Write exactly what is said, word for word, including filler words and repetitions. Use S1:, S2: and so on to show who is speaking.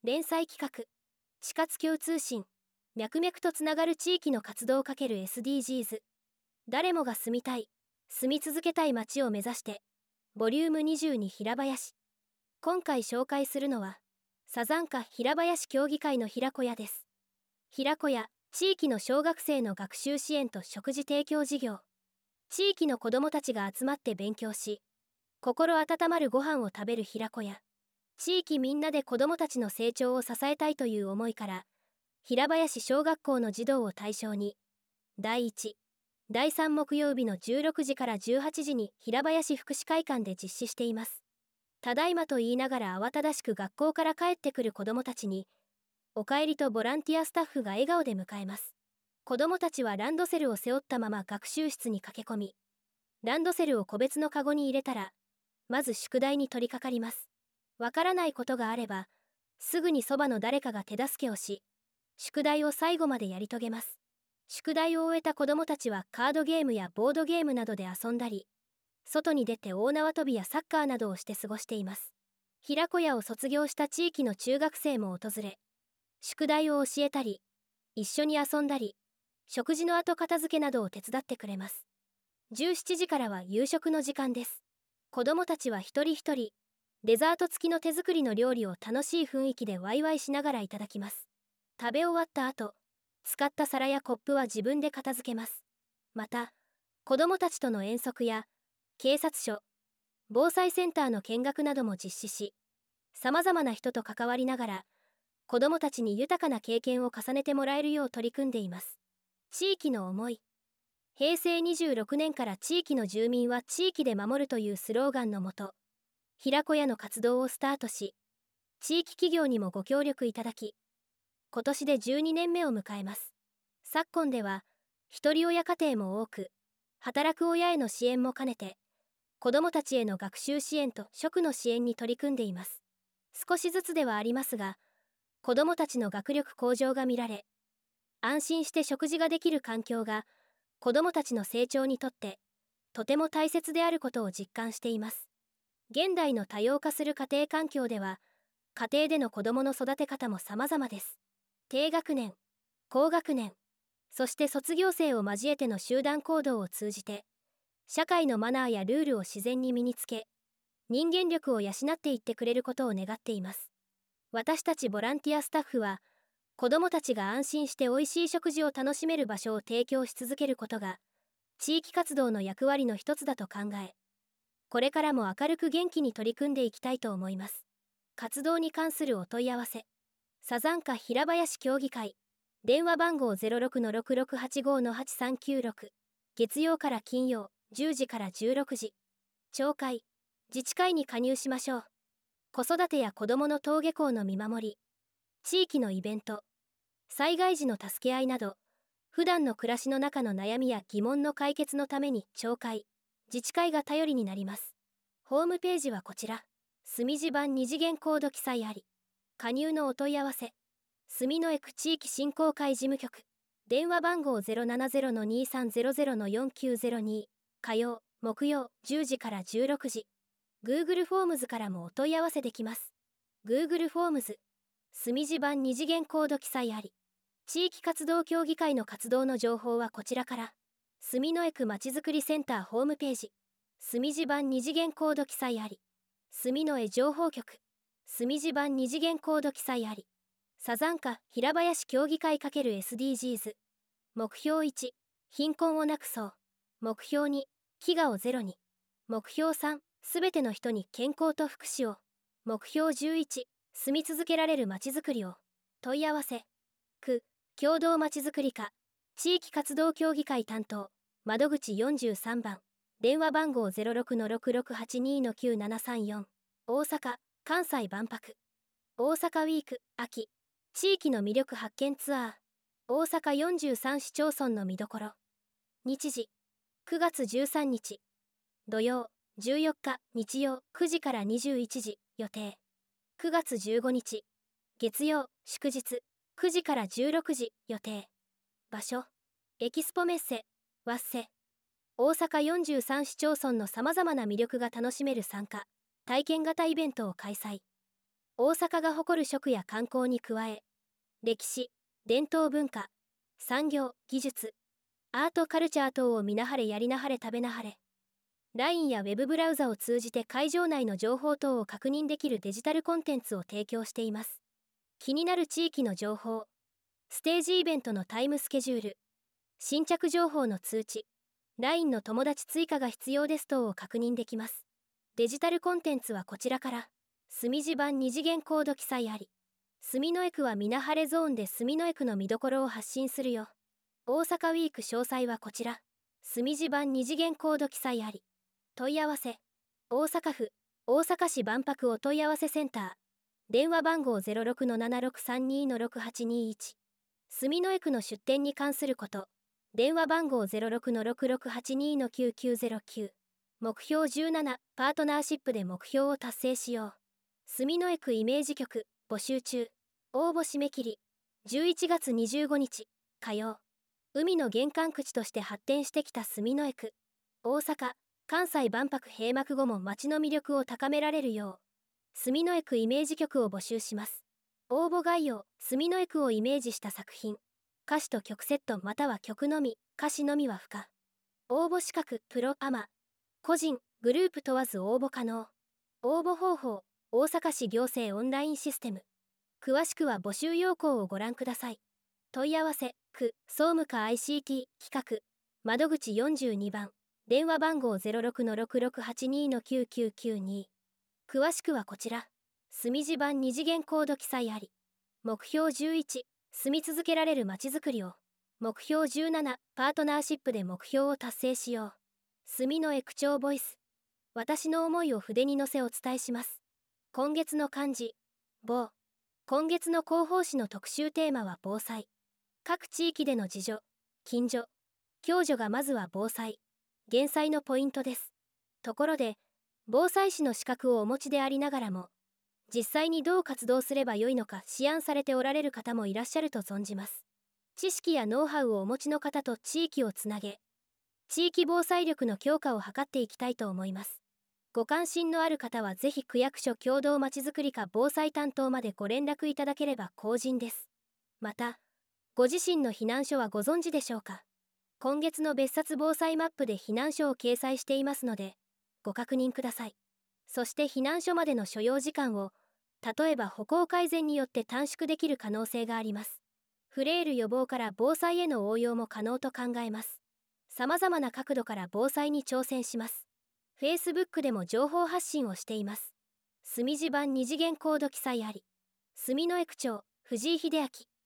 S1: 連載企画、死活共通信、脈々とつながる地域の活動×エスディージーズ。誰もが住みたい、住み続けたい街を目指して、ボリュームにじゅうに平林。今回紹介するのは、サザンカ平林協議会の平子屋です。平子屋、地域の小学生の学習支援と食事提供事業。地域の子どもたちが集まって勉強し、心温まるご飯を食べる平子屋。地域みんなで子どもたちの成長を支えたいという思いから、平林小学校の児童を対象に、だいいち、だいさん木曜日のじゅうろくじからじゅうはちじに平林福祉会館で実施しています。ただいまと言いながら慌ただしく学校から帰ってくる子どもたちに、お帰りとボランティアスタッフが笑顔で迎えます。子どもたちはランドセルを背負ったまま学習室に駆け込み、ランドセルを個別のカゴに入れたら、まず宿題に取り掛かります。わからないことがあれば、すぐにそばの誰かが手助けをし、宿題を最後までやり遂げます。宿題を終えた子どもたちはカードゲームやボードゲームなどで遊んだり、外に出て大縄跳びやサッカーなどをして過ごしています。平子屋を卒業した地域の中学生も訪れ、宿題を教えたり、一緒に遊んだり、食事の後片付けなどを手伝ってくれます。じゅうしちじからは夕食の時間です。子どもたちは一人一人、デザート付きの手作りの料理を楽しい雰囲気でワイワイしながらいただきます。食べ終わった後、使った皿やコップは自分で片付けます。また、子どもたちとの遠足や、警察署、防災センターの見学なども実施し、様々な人と関わりながら、子どもたちに豊かな経験を重ねてもらえるよう取り組んでいます。地域の思い。へいせいにじゅうろくねんから地域の住民は地域で守るというスローガンのもと、平子屋の活動をスタートし、地域企業にもご協力いただき、今年でじゅうにねんめを迎えます。昨今では、一人親家庭も多く、働く親への支援も兼ねて、子どもたちへの学習支援と食の支援に取り組んでいます。少しずつではありますが、子どもたちの学力向上が見られ、安心して食事ができる環境が、子どもたちの成長にとって、とても大切であることを実感しています。現代の多様化する家庭環境では、家庭での子どもの育て方も様々です。低学年、高学年、そして卒業生を交えての集団行動を通じて、社会のマナーやルールを自然に身につけ、人間力を養っていってくれることを願っています。私たちボランティアスタッフは、子どもたちが安心して美味しい食事を楽しめる場所を提供し続けることが、地域活動の役割の一つだと考え、これからも明るく元気に取り組んでいきたいと思います。活動に関するお問い合わせ。サザンカ平林協議会。電話番号 ゼロろくのろくろくはちごのはちさんきゅうろく。月曜から金曜、じゅうじからじゅうろくじ。町会。自治会に加入しましょう。子育てや子どもの登下校の見守り。地域のイベント。災害時の助け合いなど、普段の暮らしの中の悩みや疑問の解決のために町会、自治会が頼りになります。ホームページはこちら。墨字版二次元コード記載あり。加入のお問い合わせ。住之江区地域振興会事務局。電話番号 ゼロななゼロのにさんゼロゼロのよんきゅうゼロに。火曜、木曜、じゅうじからじゅうろくじ。Google フォームズからもお問い合わせできます。Google フォームズ。墨字版二次元コード記載あり。地域活動協議会の活動の情報はこちらから。住之江区まちづくりセンターホームページ。墨字版二次元コード記載あり。住之江情報局。墨字版二次元コード記載あり。サザンカ平林協議会 ×エスディージーズ。目標いち、貧困をなくそう。目標に、飢餓をゼロに。目標さん、すべての人に健康と福祉を。目標じゅういち、住み続けられるまちづくりを。問い合わせ。区、共同まちづくり課、地域活動協議会担当、窓口よんじゅうさんばん。電話番号 ゼロろくのろくろくはちにのきゅうななさんよん。大阪、関西万博。大阪ウィーク、秋。地域の魅力発見ツアー。大阪よんじゅうさん市町村の見どころ。日時。くがつじゅうさんにち。土曜、じゅうよっか、日曜、くじからにじゅういちじ、予定。くがつじゅうごにち。月曜、祝日、くじからじゅうろくじ、予定。場所。エキスポメッセ、ワッセ。大阪よんじゅうさん市町村の様々な魅力が楽しめる参加、体験型イベントを開催。 大阪が誇る食や観光に加え、歴史、伝統文化、産業、技術、アートカルチャー等を見なはれやりなはれ食べなはれ。ライン や Web ブラウザを通じて会場内の情報等を確認できるデジタルコンテンツを提供しています。気になる地域の情報、ステージイベントのタイムスケジュール、新着情報の通知、ライン の友達追加が必要です等を確認できます。デジタルコンテンツはこちらから、墨地版二次元コード記載あり。住之江区はみなはれゾーンで住之江区の見どころを発信するよ。大阪ウィーク詳細はこちら。墨地版二次元コード記載あり。問い合わせ。大阪府、大阪市万博お問い合わせセンター。電話番号 ゼロろくのななろくさんにのろくはちにいち。住之江区の出店に関すること。電話番号 ゼロろくのろくろくはちにのきゅうきゅうゼロきゅう。目標じゅうなな、パートナーシップで目標を達成しよう。住之江区イメージ局、募集中。応募締め切り。じゅういちがつにじゅうごにち、火曜。海の玄関口として発展してきた住之江区。大阪、関西万博閉幕後も街の魅力を高められるよう、住之江区イメージ曲を募集します。応募概要、住之江区をイメージした作品。歌詞と曲セットまたは曲のみ、歌詞のみは不可。応募資格、プロ、アマ。個人、グループ問わず応募可能。応募方法、大阪市行政オンラインシステム。詳しくは募集要項をご覧ください。問い合わせ、区、総務課 アイシーティー、企画、窓口よんじゅうにばん、電話番号 ゼロろくのろくろくはちにのきゅうきゅうきゅうに。詳しくはこちら。墨地版二次元コード記載あり。目標じゅういち、住み続けられるまちづくりを。目標じゅうなな、パートナーシップで目標を達成しよう。住之江区長ボイス。私の思いを筆に乗せお伝えします。今月の漢字、防。今月の広報誌の特集テーマは防災。各地域での自助、近所、共助がまずは防災、減災のポイントです。ところで、防災士の資格をお持ちでありながらも、実際にどう活動すればよいのか思案されておられる方もいらっしゃると存じます。知識やノウハウをお持ちの方と地域をつなげ、地域防災力の強化を図っていきたいと思います。ご関心のある方はぜひ区役所共同まちづくり課防災担当までご連絡いただければ幸甚です。また、ご自身の避難所はご存知でしょうか？今月の別冊防災マップで避難所を掲載していますので、ご確認ください。そして避難所までの所要時間を、例えば歩行改善によって短縮できる可能性があります。フレイル予防から防災への応用も可能と考えます。様々な角度から防災に挑戦します。Facebook でも情報発信をしています。墨地版二次元コード記載あり。住之江区長、藤井秀明。